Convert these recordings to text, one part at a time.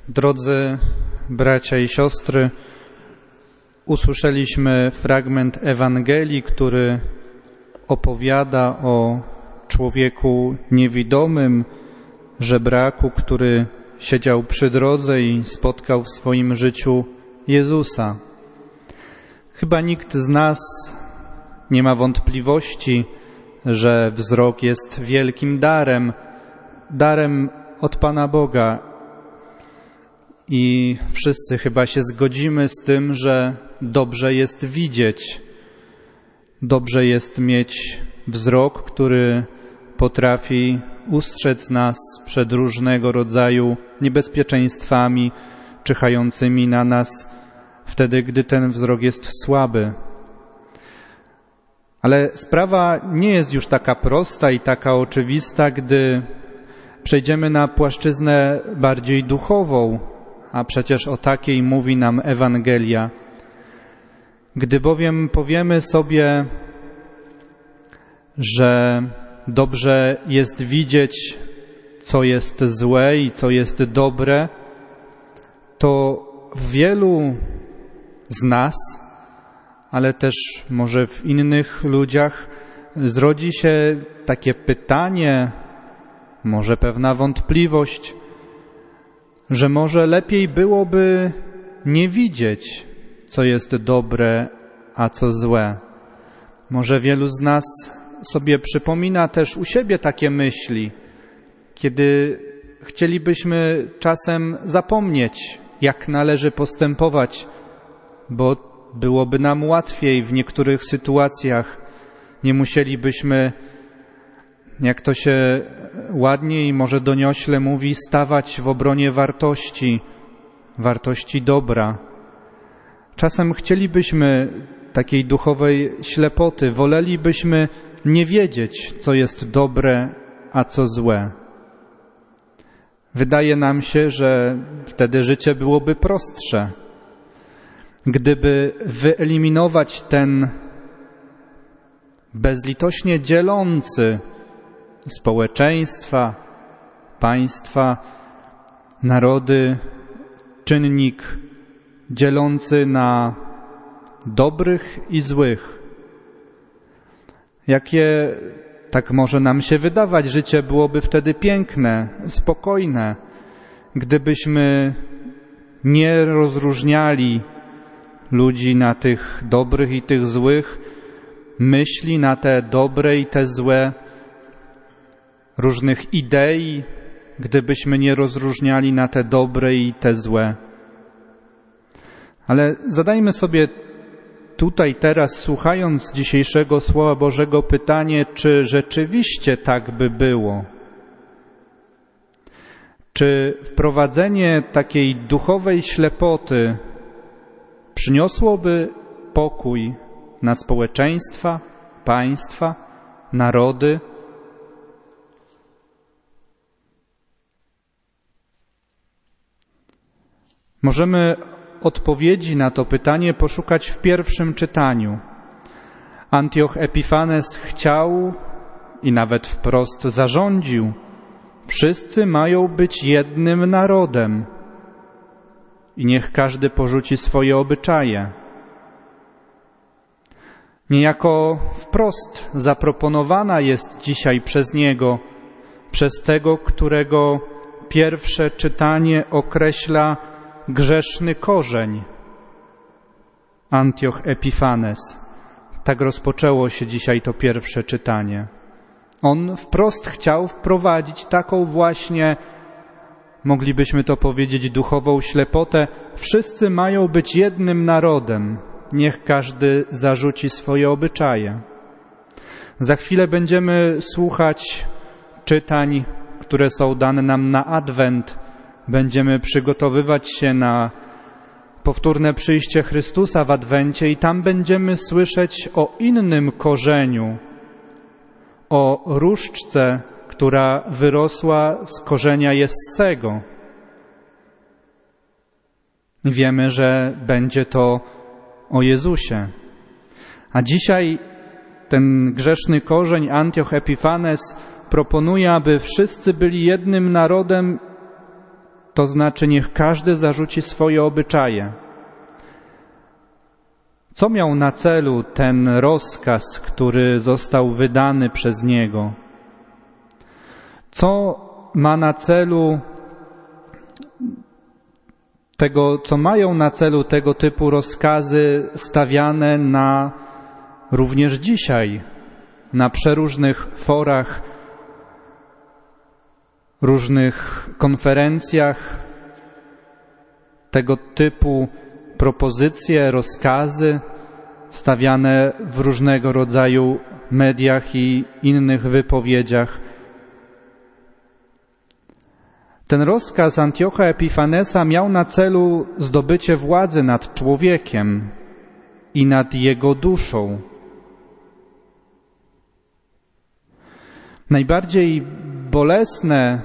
Drodzy bracia i siostry, usłyszeliśmy fragment Ewangelii, który opowiada o człowieku niewidomym, żebraku, który siedział przy drodze i spotkał w swoim życiu Jezusa. Chyba nikt z nas nie ma wątpliwości, że wzrok jest wielkim darem od Pana Boga. I wszyscy chyba się zgodzimy z tym, że dobrze jest widzieć. Dobrze jest mieć wzrok, który potrafi ustrzec nas przed różnego rodzaju niebezpieczeństwami czyhającymi na nas wtedy, gdy ten wzrok jest słaby. Ale sprawa nie jest już taka prosta i taka oczywista, gdy przejdziemy na płaszczyznę bardziej duchową, a przecież o takiej mówi nam Ewangelia. Gdy bowiem powiemy sobie, że dobrze jest widzieć, co jest złe i co jest dobre, to w wielu z nas, ale też może w innych ludziach zrodzi się takie pytanie, może pewna wątpliwość, że może lepiej byłoby nie widzieć, co jest dobre, a co złe. Może wielu z nas sobie przypomina też u siebie takie myśli, kiedy chcielibyśmy czasem zapomnieć, jak należy postępować, bo byłoby nam łatwiej w niektórych sytuacjach. Nie musielibyśmy, jak to się ładnie i może doniośle mówi, stawać w obronie wartości dobra. Czasem chcielibyśmy takiej duchowej ślepoty, wolelibyśmy nie wiedzieć, co jest dobre, a co złe. Wydaje nam się, że wtedy życie byłoby prostsze. Gdyby wyeliminować ten bezlitośnie dzielący społeczeństwa, państwa, narody, czynnik dzielący na dobrych i złych. Jakie, tak może nam się wydawać, życie byłoby wtedy piękne, spokojne, gdybyśmy nie rozróżniali ludzi na tych dobrych i tych złych, myśli na te dobre i te złe, różnych idei, gdybyśmy nie rozróżniali na te dobre i te złe. Ale zadajmy sobie tutaj teraz, słuchając dzisiejszego Słowa Bożego, pytanie, czy rzeczywiście tak by było? Czy wprowadzenie takiej duchowej ślepoty przyniosłoby pokój na społeczeństwa, państwa, narody? Możemy odpowiedzi na to pytanie poszukać w pierwszym czytaniu. Antioch Epifanes chciał i nawet wprost zarządził: wszyscy mają być jednym narodem i niech każdy porzuci swoje obyczaje. Niejako wprost zaproponowana jest dzisiaj przez niego, przez tego, którego pierwsze czytanie określa grzeszny korzeń. Antioch Epifanes. Tak rozpoczęło się dzisiaj to pierwsze czytanie. On wprost chciał wprowadzić taką właśnie, moglibyśmy to powiedzieć, duchową ślepotę. Wszyscy mają być jednym narodem. Niech każdy zarzuci swoje obyczaje. Za chwilę będziemy słuchać czytań, które są dane nam na Adwent. Będziemy przygotowywać się na powtórne przyjście Chrystusa w Adwencie i tam będziemy słyszeć o innym korzeniu, o różdżce, która wyrosła z korzenia Jessego. Wiemy, że będzie to o Jezusie. A dzisiaj ten grzeszny korzeń, Antioch Epifanes, proponuje, aby wszyscy byli jednym narodem to znaczy niech każdy zarzuci swoje obyczaje. Co miał na celu ten rozkaz, który został wydany przez Niego? Co ma na celu co mają na celu tego typu rozkazy stawiane również dzisiaj na przeróżnych forach, różnych konferencjach, tego typu propozycje, rozkazy stawiane w różnego rodzaju mediach i innych wypowiedziach. Ten rozkaz Antiocha Epifanesa miał na celu zdobycie władzy nad człowiekiem i nad jego duszą. Najbardziej bolesne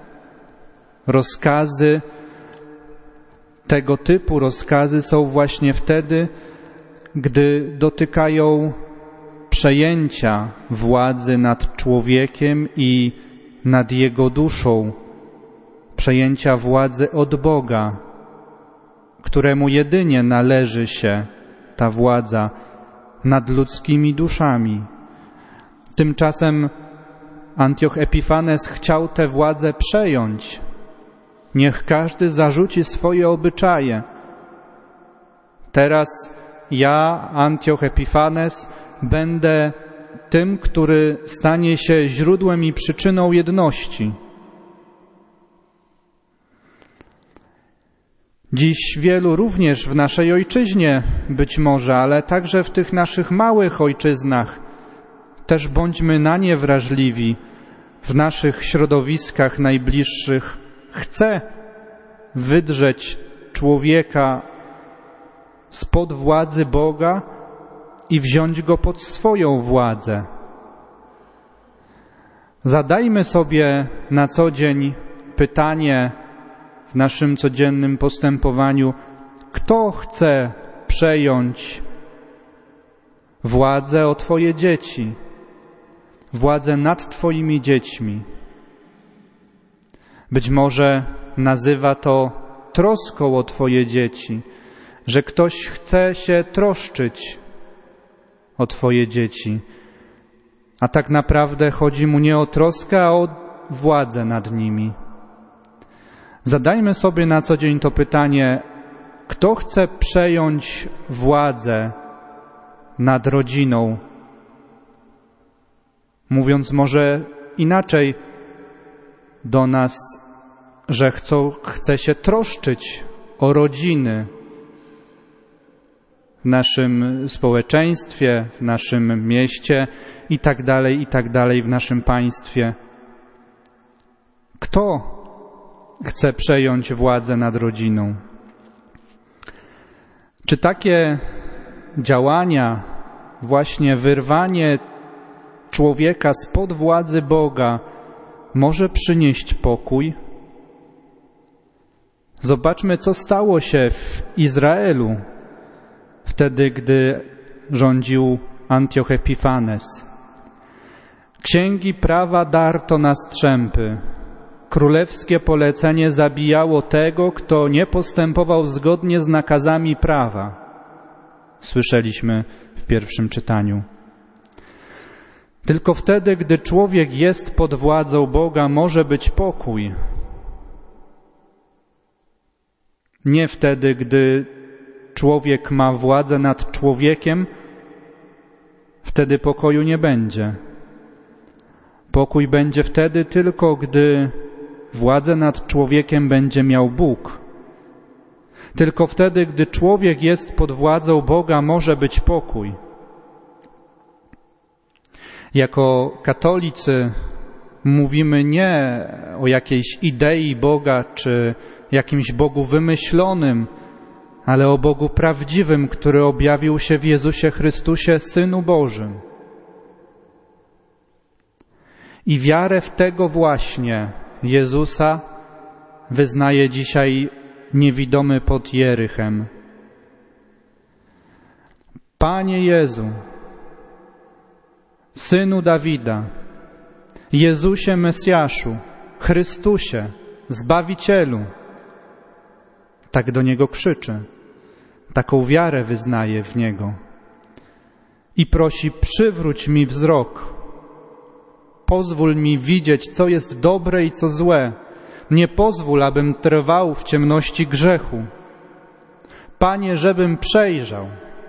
rozkazy, tego typu rozkazy są właśnie wtedy, gdy dotykają przejęcia władzy nad człowiekiem i nad jego duszą, przejęcia władzy od Boga, któremu jedynie należy się ta władza nad ludzkimi duszami. Tymczasem Antioch Epifanes chciał tę władzę przejąć. Niech każdy zarzuci swoje obyczaje. Teraz ja, Antioch Epifanes, będę tym, który stanie się źródłem i przyczyną jedności. Dziś wielu również w naszej ojczyźnie być może, ale także w tych naszych małych ojczyznach, też bądźmy na nie wrażliwi, w naszych środowiskach najbliższych chce wydrzeć człowieka spod władzy Boga i wziąć go pod swoją władzę. Zadajmy sobie na co dzień pytanie w naszym codziennym postępowaniu, kto chce przejąć władzę o Twoje dzieci, władzę nad Twoimi dziećmi. Być może nazywa to troską o Twoje dzieci, że ktoś chce się troszczyć o Twoje dzieci, a tak naprawdę chodzi mu nie o troskę, a o władzę nad nimi. Zadajmy sobie na co dzień to pytanie, kto chce przejąć władzę nad rodziną? Mówiąc może inaczej do nas, że chce się troszczyć o rodziny w naszym społeczeństwie, w naszym mieście i tak dalej, w naszym państwie. Kto chce przejąć władzę nad rodziną? Czy takie działania, właśnie wyrwanie człowieka spod władzy Boga może przynieść pokój? Zobaczmy, co stało się w Izraelu wtedy, gdy rządził Antioch Epifanes. Księgi prawa darto na strzępy. Królewskie polecenie zabijało tego, kto nie postępował zgodnie z nakazami prawa. Słyszeliśmy w pierwszym czytaniu. Tylko wtedy, gdy człowiek jest pod władzą Boga, może być pokój. Nie wtedy, gdy człowiek ma władzę nad człowiekiem, wtedy pokoju nie będzie. Pokój będzie wtedy tylko, gdy władzę nad człowiekiem będzie miał Bóg. Tylko wtedy, gdy człowiek jest pod władzą Boga, może być pokój. Jako katolicy mówimy nie o jakiejś idei Boga czy jakimś Bogu wymyślonym, ale o Bogu prawdziwym, który objawił się w Jezusie Chrystusie, Synu Bożym. I wiarę w tego właśnie Jezusa wyznaje dzisiaj niewidomy pod Jerychem. Panie Jezu, Synu Dawida, Jezusie Mesjaszu, Chrystusie, Zbawicielu, tak do Niego krzyczy, taką wiarę wyznaje w Niego i prosi: przywróć mi wzrok, pozwól mi widzieć, co jest dobre i co złe, nie pozwól, abym trwał w ciemności grzechu. Panie, żebym przejrzał.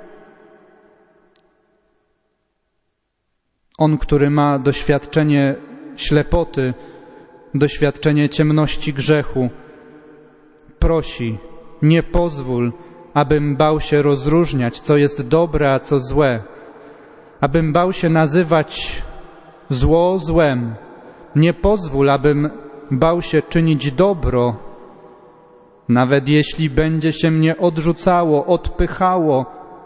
On, który ma doświadczenie ślepoty, doświadczenie ciemności grzechu, prosi: nie pozwól, abym bał się rozróżniać, co jest dobre, a co złe, abym bał się nazywać zło złem. Nie pozwól, abym bał się czynić dobro, nawet jeśli będzie się mnie odrzucało, odpychało,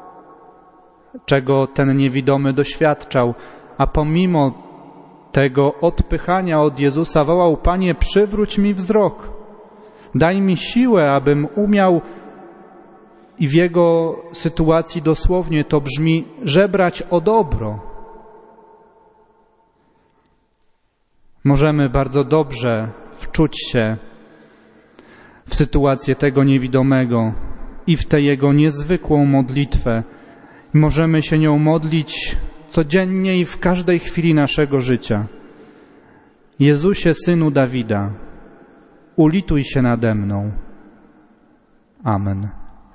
czego ten niewidomy doświadczał, a pomimo tego odpychania od Jezusa wołał: Panie, przywróć mi wzrok, daj mi siłę, abym umiał, i w jego sytuacji dosłownie to brzmi, żebrać o dobro. Możemy bardzo dobrze wczuć się w sytuację tego niewidomego i w tę jego niezwykłą modlitwę. Możemy się nią modlić codziennie i w każdej chwili naszego życia. Jezusie, Synu Dawida, ulituj się nade mną. Amen.